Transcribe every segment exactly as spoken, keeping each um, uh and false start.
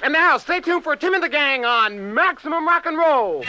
And now, stay tuned for Tim and the Gang on Maximum Rock and Roll.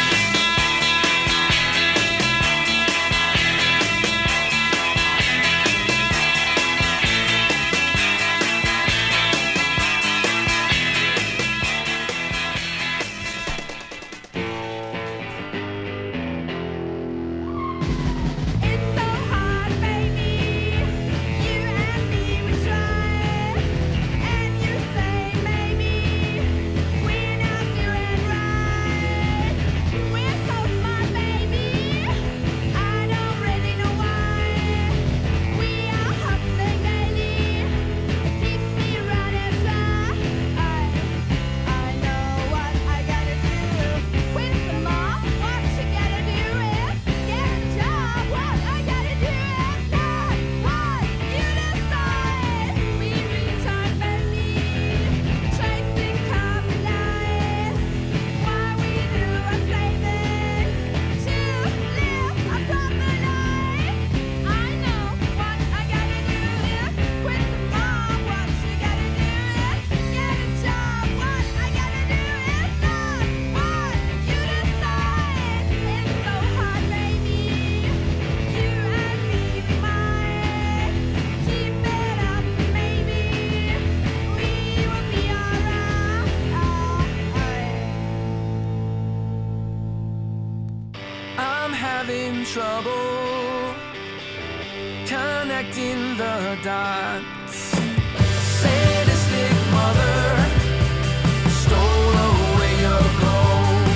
Trouble connecting the dots. Sadistic mother stole away your gold.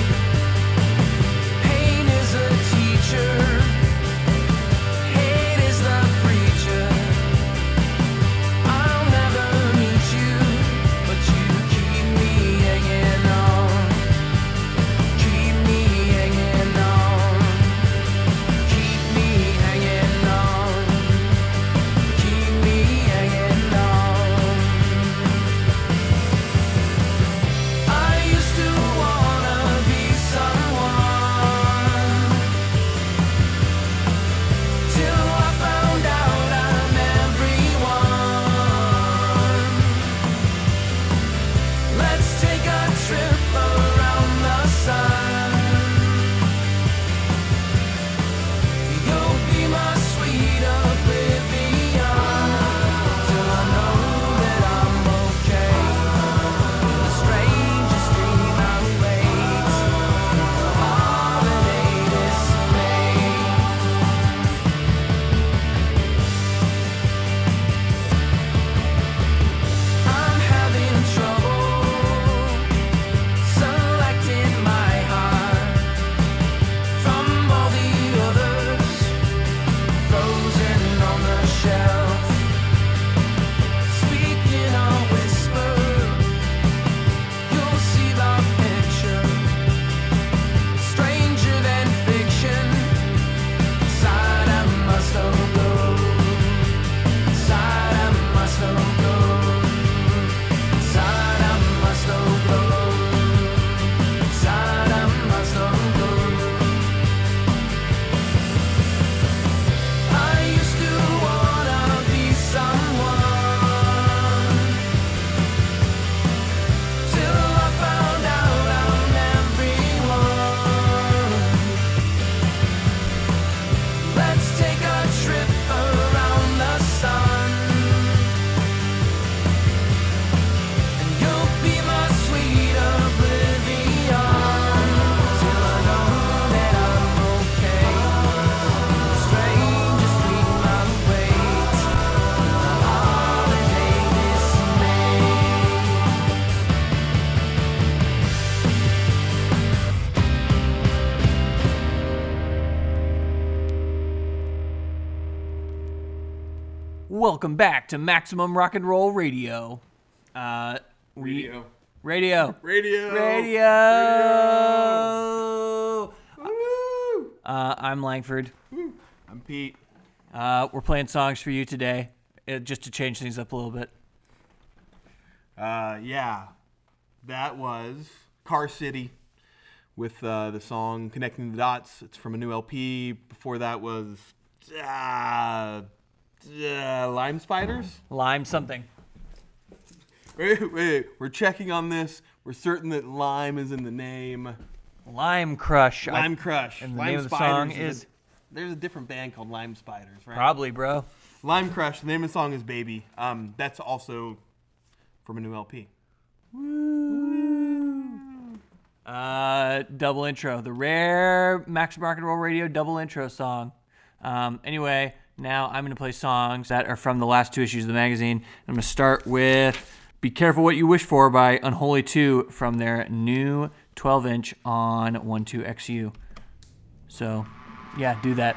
Pain is a teacher, hate is the preacher. I'll never meet you, but you keep me hanging on. Keep me hanging on. Keep me hanging on. Keep me hanging on. I used to wanna be someone till I found out I'm everyone. Let's take a trip around the sun. You'll be my sweet oblivion till I know that I'm okay. The strangest dream I wait, the holiday dismay. I'm having trouble selecting my heart from all the others frozen on the shelf. Speaking a whisper, you'll see the picture. Stranger than fiction. Side I must go. Side I must go. Side I must go. Side I must go. I used to wanna be someone till I found out I'm everyone. Let's take a trip around the sun, and you'll be my sweet oblivion till I know that I'm okay. The strangest dream I wait, the holiday dismay. Welcome back to Maximum Rock and Roll Radio. Uh, we- Radio. Radio. Radio. Radio. Woo! Uh, I'm Langford. I'm Pete. Uh, we're playing songs for you today, uh, just to change things up a little bit. Uh, yeah, that was Car City with uh, the song Connecting the Dots. It's from a new L P. Before that was uh, uh, Lime Spiders. Lime something. Wait, wait, we're checking on this. We're certain that Lime is in the name. Lime Crush. I- Lime Crush. and the Lime name of the Spiders song a- is- there's a different band called Lime Spiders, right? Probably, bro. Lime Crush. The name of the song is Baby. Um, that's also from a new L P. Uh, double intro. The rare Maximum Rock and Roll Radio double intro song. Um, anyway, now I'm going to play songs that are from the last two issues of the magazine. I'm going to start with Be Careful What You Wish For by Unholy two from their new twelve inch on one two X U. So, yeah, do that.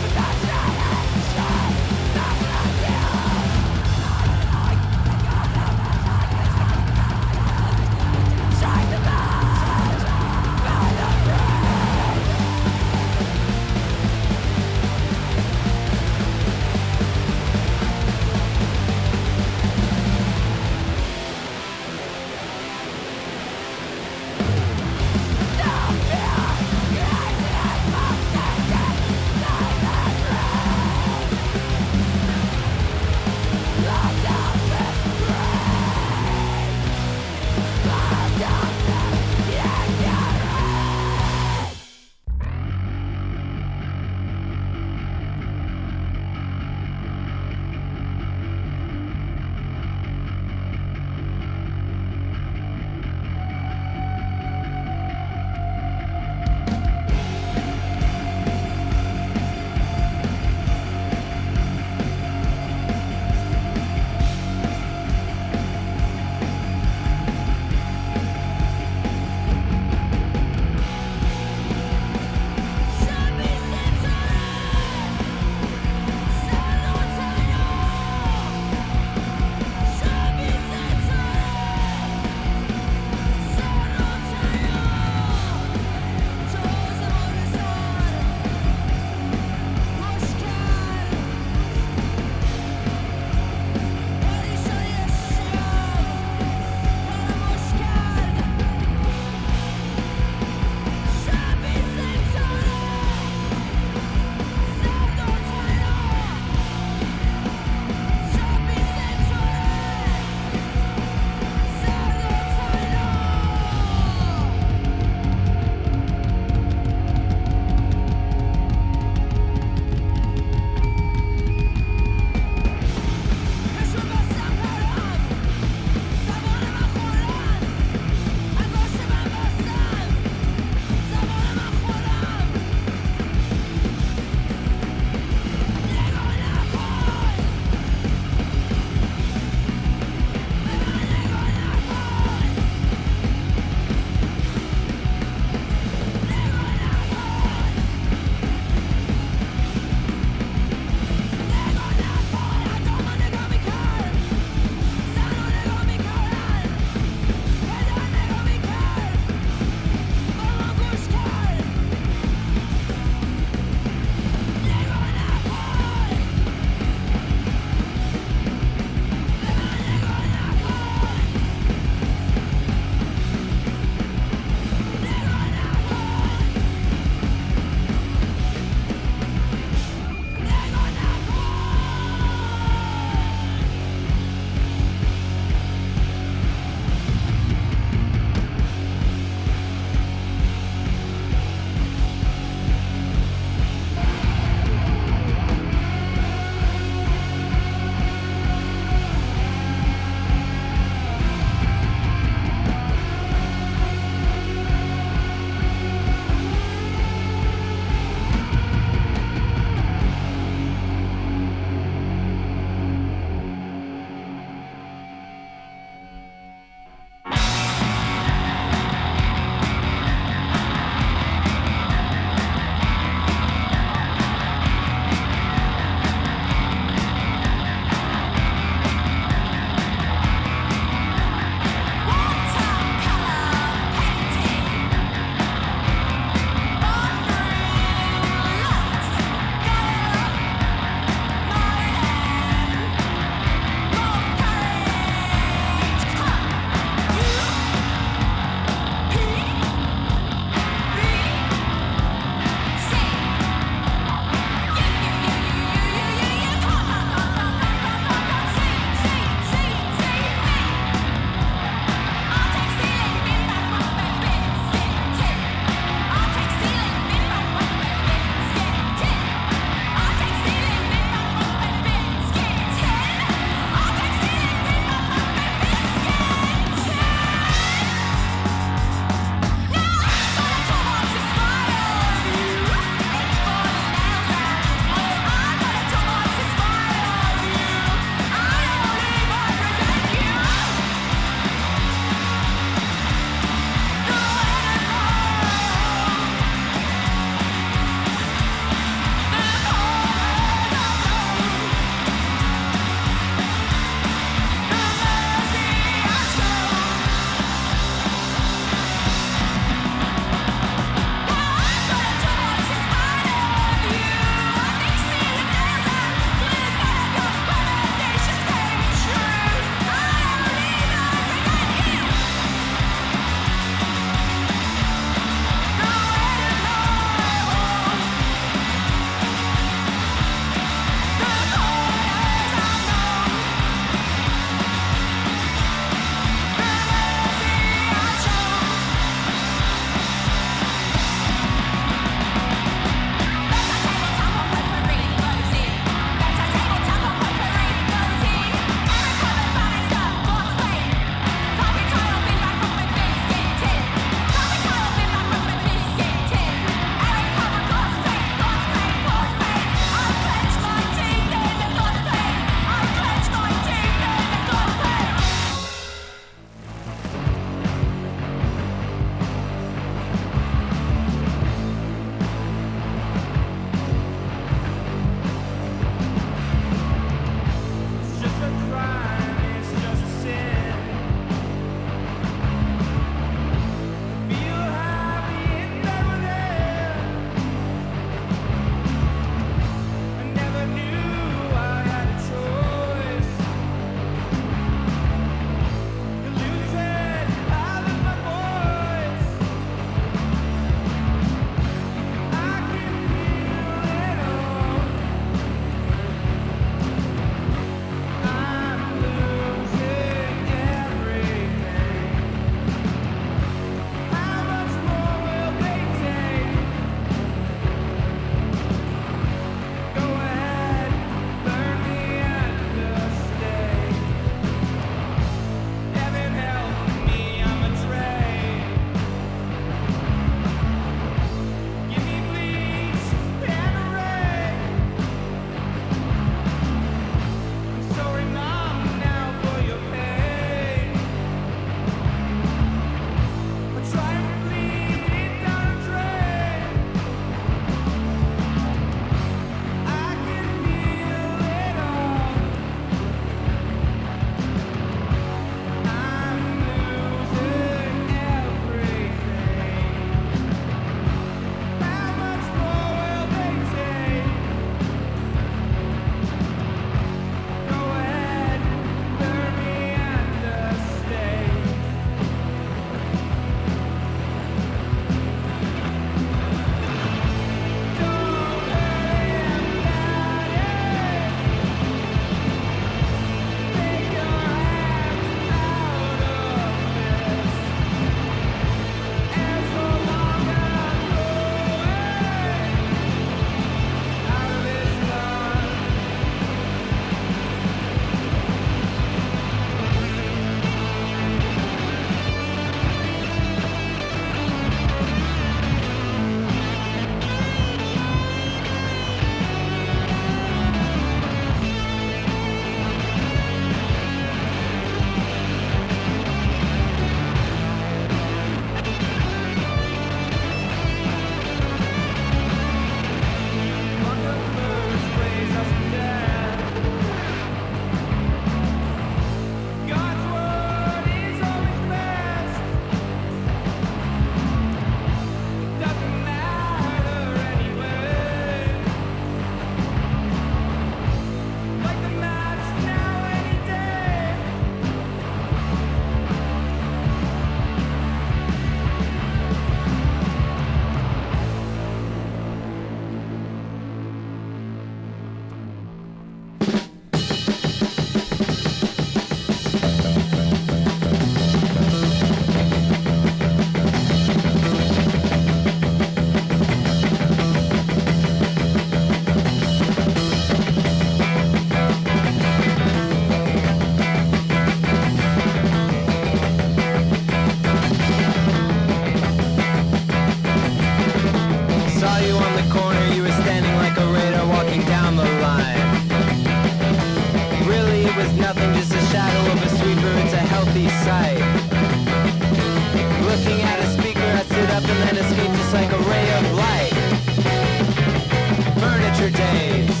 on the line. Really, it was nothing, just a shadow of a sweeper. It's a healthy sight. Looking at a speaker, I stood up and then escaped just like a ray of light. Furniture days.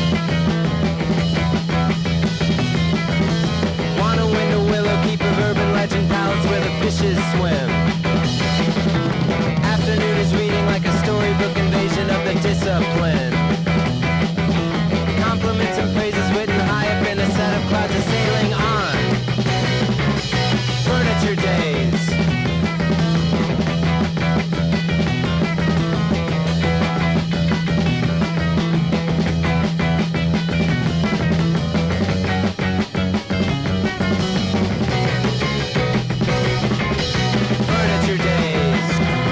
Wanna win the Willow Keep of Urban Legend Palace where the fishes swim. Afternoon is reading like a storybook invasion of the discipline. Compliments and praises written high up in a set of clouds are sailing on. Furniture days. Furniture days.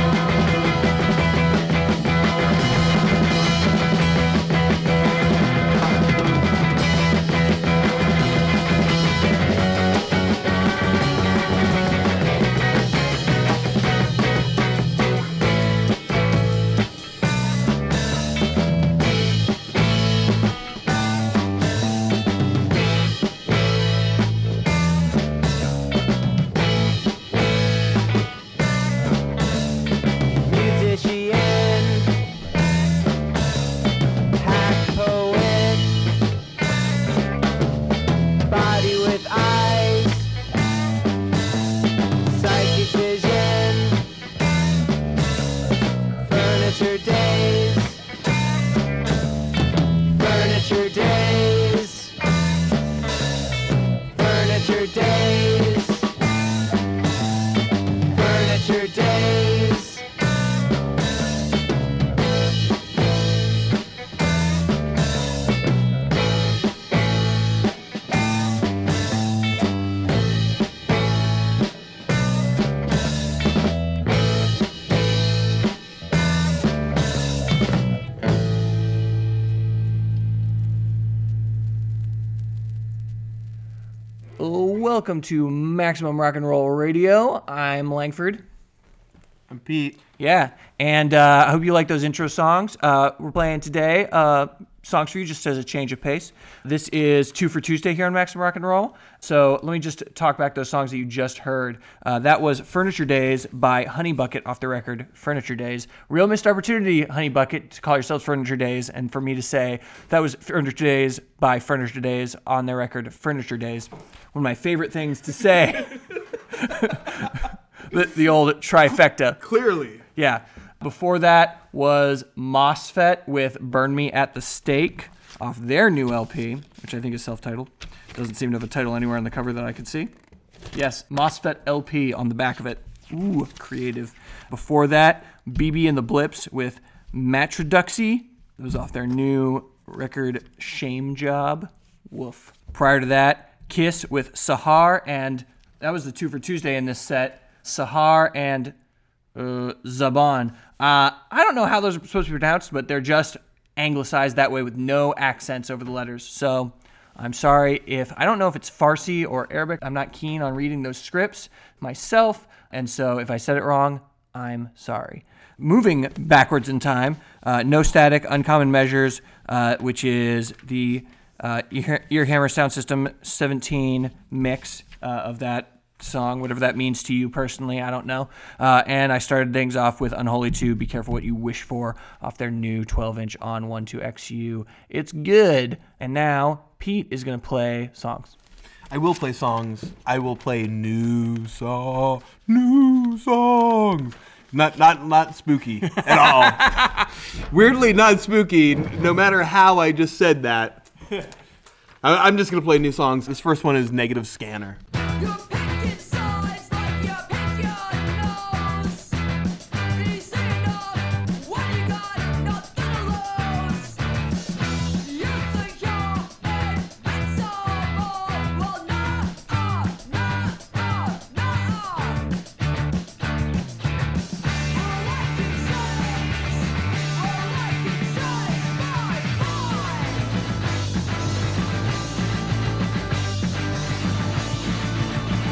Musician, hack poet, body with eyes, psychic vision, furniture days, furniture days, furniture days, furniture days. Welcome to Maximum Rock and Roll Radio. I'm Langford. I'm Pete. Yeah, and uh, I hope you like those intro songs. Uh, we're playing today uh, songs for you just as a change of pace. This is Two for Tuesday here on Maximum Rock and Roll. So let me just talk back those songs that you just heard. Uh, that was Furniture Days by Honey Bucket off the record, Furniture Days. Real missed opportunity, Honey Bucket, to call yourselves Furniture Days, and for me to say that was Furniture Days by Furniture Days on their record, Furniture Days. One of my favorite things to say. the, the old trifecta. Clearly. Yeah. Before that was MOSFET with Burn Me at the Stake off their new L P, which I think is self-titled. Doesn't seem to have a title anywhere on the cover that I could see. Yes, MOSFET L P on the back of it. Ooh, creative. Before that, B B and the Blips with Matroduxy. It was off their new record, Shame Job. Woof. Prior to that, Kiss with Sahar, and that was the two for Tuesday in this set. Sahar and uh, Zaban. Uh, I don't know how those are supposed to be pronounced, but they're just anglicized that way with no accents over the letters. So I'm sorry if, I don't know if it's Farsi or Arabic. I'm not keen on reading those scripts myself, and so if I said it wrong, I'm sorry. Moving backwards in time, uh, No Static, Uncommon Measures, uh, which is the uh, Ear, Earhammer Sound System seventeen mix uh, of that song, whatever that means to you personally, I don't know. Uh, and I started things off with Unholy two, Be Careful What You Wish For, off their new twelve inch on one two X U. It's good. And now Pete is going to play songs. I will play songs. I will play new song, new songs. Not not not spooky at all. Weirdly not spooky, no matter how I just said that. I, I'm just going to play new songs. This first one is Negative Scanner. You pick your sides like you pick your nose. Easy enough, what you got, nothing to lose. You think you're invincible, well, nah, uh, nah, uh, nah. We're like you changed, we're like you changed, bye, bye.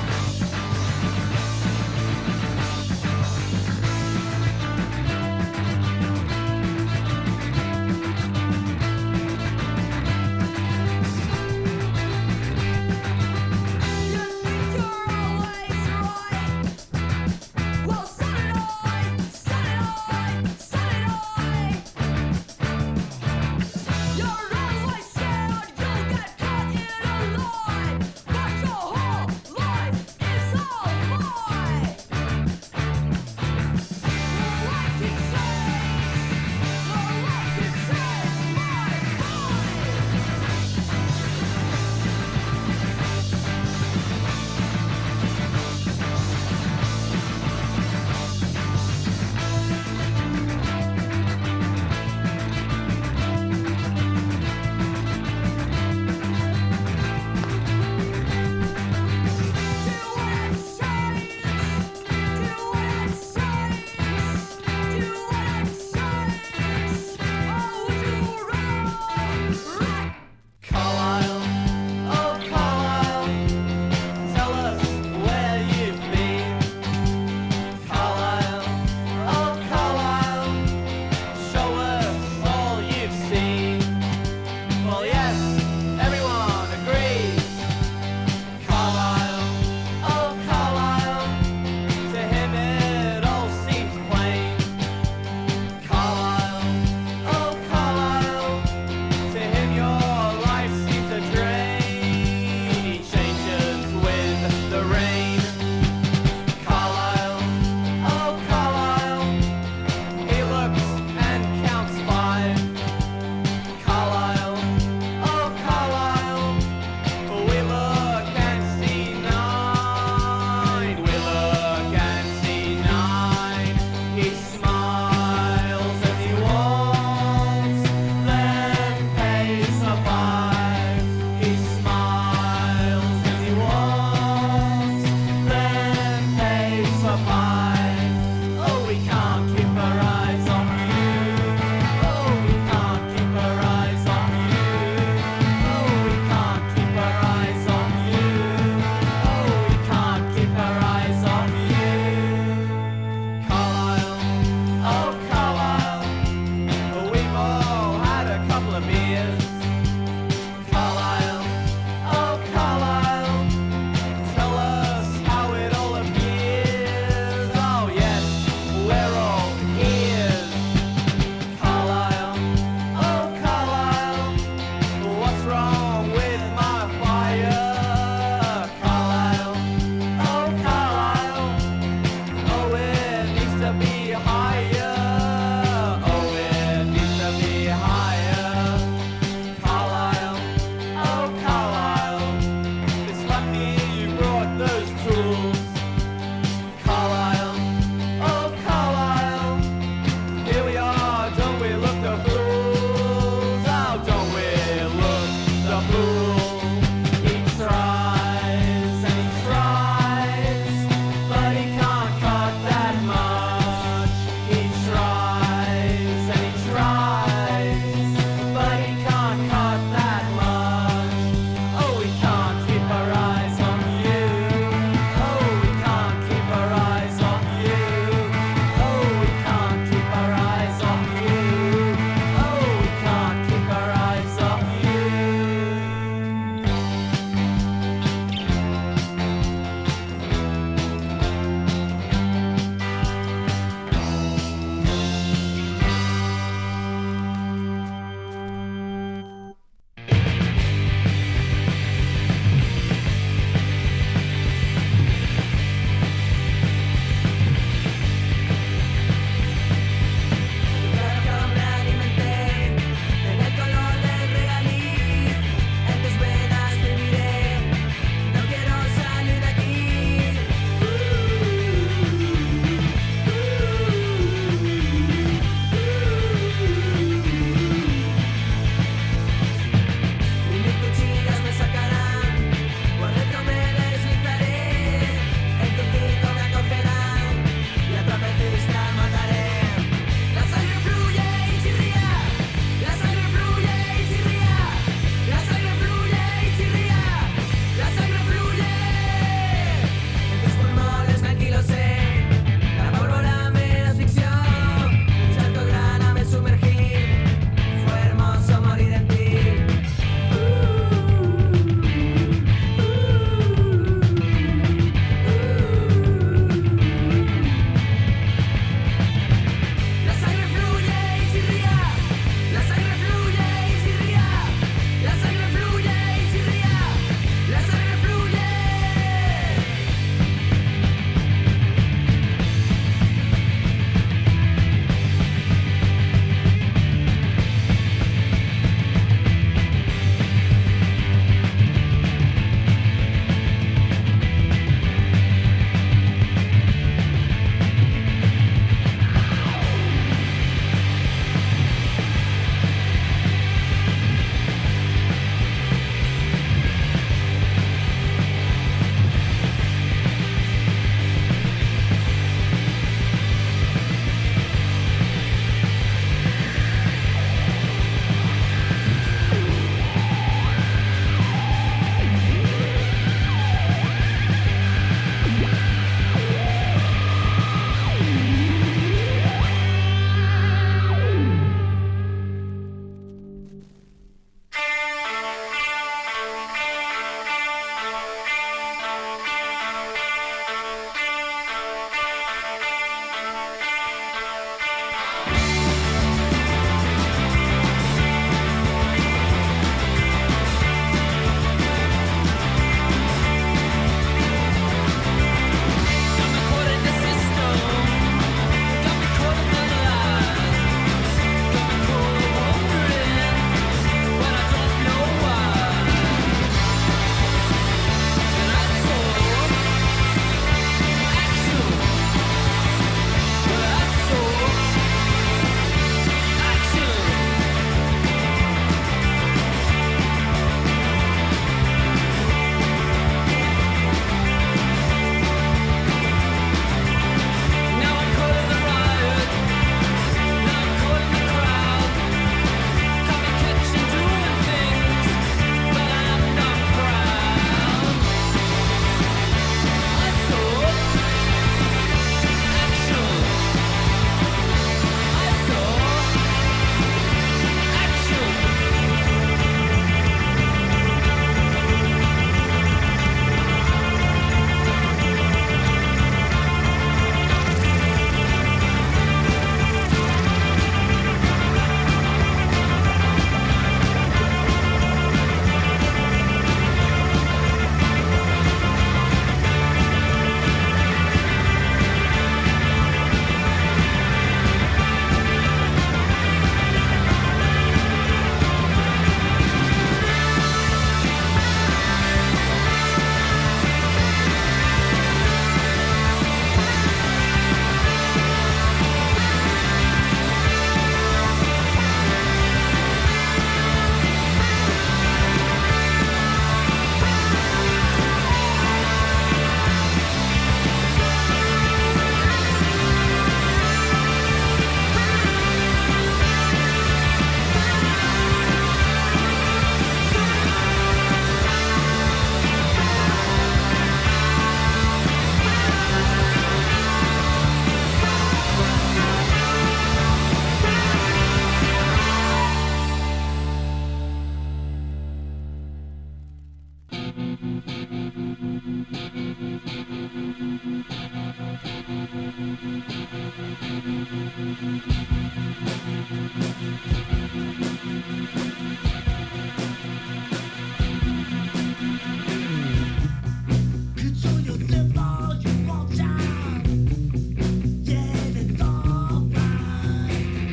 Control yourself all you want, child. Yeah, it's alright.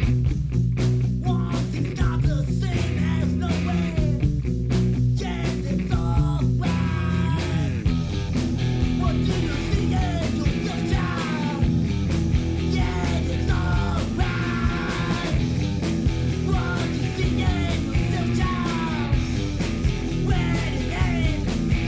One thing's not the same as no way. Yeah, it's alright. What do you see in yourself, child? Yeah, it's alright. What do you see in yourself, child? When it ends.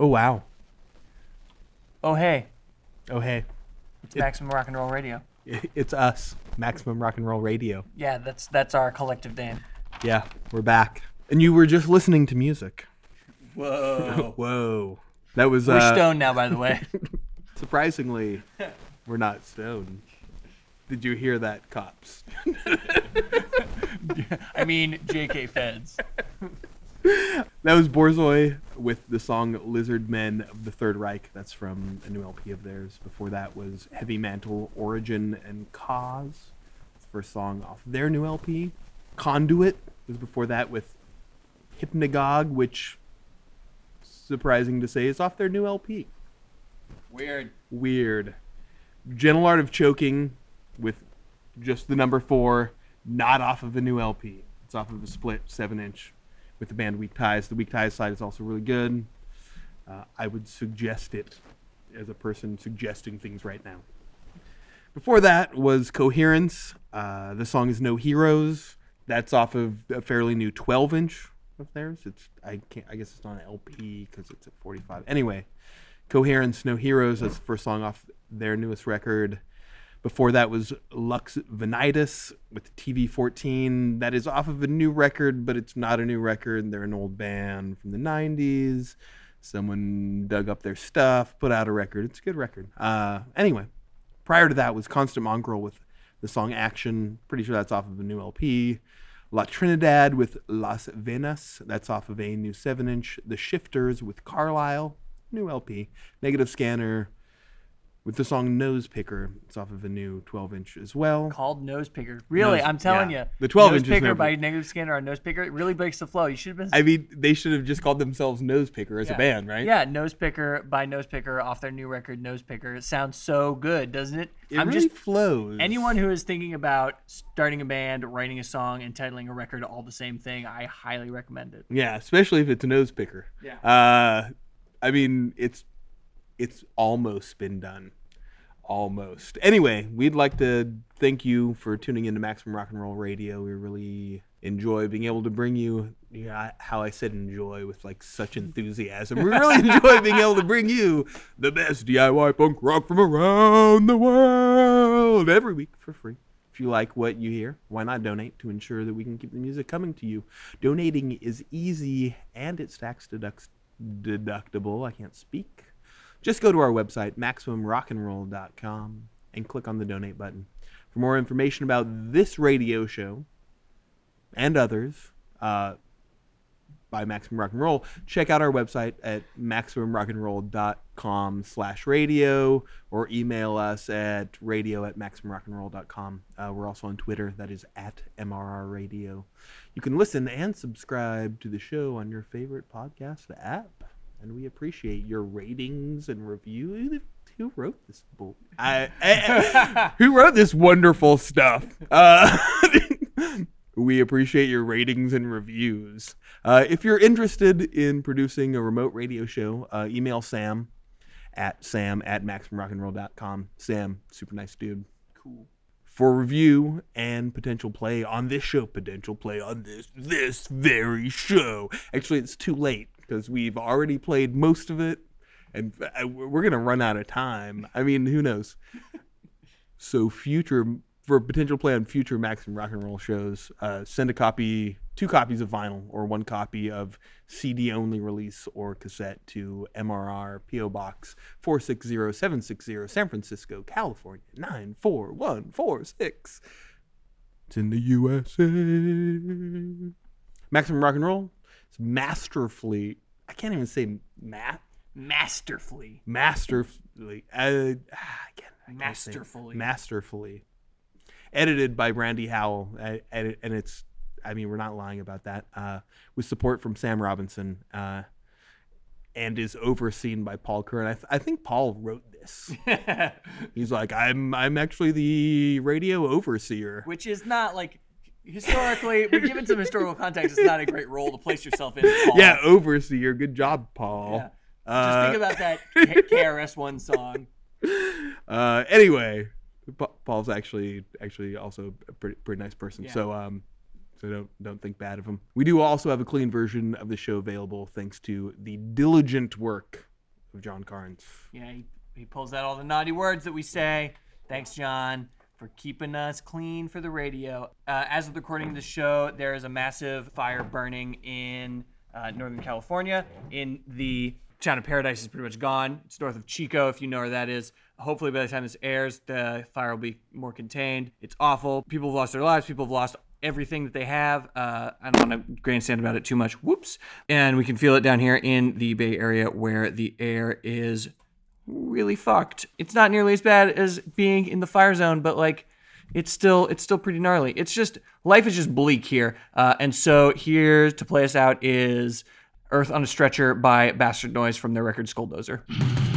Oh, wow. Oh, hey, Oh, hey. it's Maximum Rock and Roll Radio. It's us, Maximum Rock and Roll Radio. Yeah, that's that's our collective name. Yeah, we're back. And you were just listening to music. Whoa. Whoa. That was, We're uh, stoned now, by the way. surprisingly, we're not stoned. Did you hear that, cops? I mean, J K Feds. That was Borzoi with the song Lizard Men of the Third Reich. That's from a new L P of theirs. Before that was Heavy Mantle, Origin, and Cause. It's the first song off their new L P. Conduit was before that with Hypnagogue, which, surprising to say, is off their new L P. Weird. Weird. Gentle Art of Choking with just the number four, not off of a new L P. It's off of a split seven inch with the band Weak Ties. The Weak Ties side is also really good. Uh, I would suggest it as a person suggesting things right now. Before that was Coherence. Uh, the song is No Heroes. That's off of a fairly new twelve inch of theirs. It's I can't. I guess it's not an L P because it's at forty-five. Anyway, Coherence, No Heroes. That's the first song off their newest record. Before that was Lux Venitus with T V fourteen. That is off of a new record, but it's not a new record. They're an old band from the nineties. Someone dug up their stuff, put out a record. It's a good record. Uh, anyway, prior to that was Constant Mongrel with the song Action. Pretty sure that's off of a new L P. La Trinidad with Las Venas. That's off of a new seven inch. The Shifters with Carlisle. New L P. Negative Scanner with the song Nose Picker. It's off of a new twelve inch as well. Called Nose Picker. Really, Nose- I'm telling yeah. you. The twelve Nose inch is Picker never- by Negative Scanner on Nose Picker. It really breaks the flow. You should have been. I mean, they should have just called themselves Nose Picker as Yeah. a band, right? Yeah, Nose Picker by Nose Picker off their new record, Nose Picker. It sounds so good, doesn't it? It I'm really just flows. anyone who is thinking about starting a band, writing a song, and titling a record all the same thing, I highly recommend it. Yeah, especially if it's a Nose Picker. Yeah. Uh, I mean, it's it's almost been done. Almost. Anyway, we'd like to thank you for tuning into Maximum Rock and Roll Radio. We really enjoy being able to bring you, yeah, how I said enjoy with like such enthusiasm. We really enjoy being able to bring you the best D I Y punk rock from around the world every week for free. If you like what you hear, why not donate to ensure that we can keep the music coming to you? Donating is easy and it's tax deduct- deductible. I can't speak. Just go to our website, maximum rock and roll dot com, and click on the donate button. For more information about this radio show and others uh, by Maximum Rock and Roll, check out our website at maximum rock and roll dot com slash radio or email us at radio at maximum rock and roll dot com. Uh, we're also on Twitter. That is at M R R Radio. You can listen and subscribe to the show on your favorite podcast app. And we appreciate your ratings and reviews. Who wrote this book? I, I, who wrote this wonderful stuff? Uh, we appreciate your ratings and reviews. Uh, if you're interested in producing a remote radio show, uh, email Sam at sam at maximum rock and roll dot com. Sam, super nice dude. Cool. For review and potential play on this show, potential play on this this very show. Actually, it's too late because we've already played most of it, and we're gonna run out of time. I mean, who knows? So, future for potential play on future Maximum Rock and Roll shows, uh, send a copy, two copies of vinyl, or one copy of C D only release or cassette to M R R P O Box four six zero seven six zero, San Francisco, California nine four one four six. It's in the U S A. Maximum Rock and Roll. It's masterfully. I can't even say math. Masterfully. Masterfully. Uh, again, I can't say- Masterfully. Masterfully. Edited by Brandy Howell. Uh, edit, and it's, I mean, we're not lying about that. Uh, with support from Sam Robinson. Uh, and is overseen by Paul Curran. I, th- I think Paul wrote this. He's like, I'm I'm actually the radio overseer. Which is not like historically, we're given some historical context. It's not a great role to place yourself in. Paul. Yeah, overseer. Good job, Paul. Yeah. Uh, Just think about that K R S One song. Uh, anyway, Pa- Paul's actually actually also a pretty, pretty nice person. Yeah. So um, so don't don't think bad of him. We do also have a clean version of the show available thanks to the diligent work of John Carnes. Yeah, he, he pulls out all the naughty words that we say. Thanks, John, for keeping us clean for the radio. Uh, as of the recording of the show, there is a massive fire burning in uh, Northern California. In the town of Paradise is pretty much gone. It's north of Chico, if you know where that is. Hopefully by the time this airs, the fire will be more contained. It's awful. People have lost their lives. People have lost everything that they have. Uh, I don't want to grandstand about it too much. Whoops. And we can feel it down here in the Bay Area where the air is really fucked. It's not nearly as bad as being in the fire zone, but like it's still it's still pretty gnarly. It's just life is just bleak here. Uh, and so here to play us out is Earth on a Stretcher by Bastard Noise from their record Skulldozer.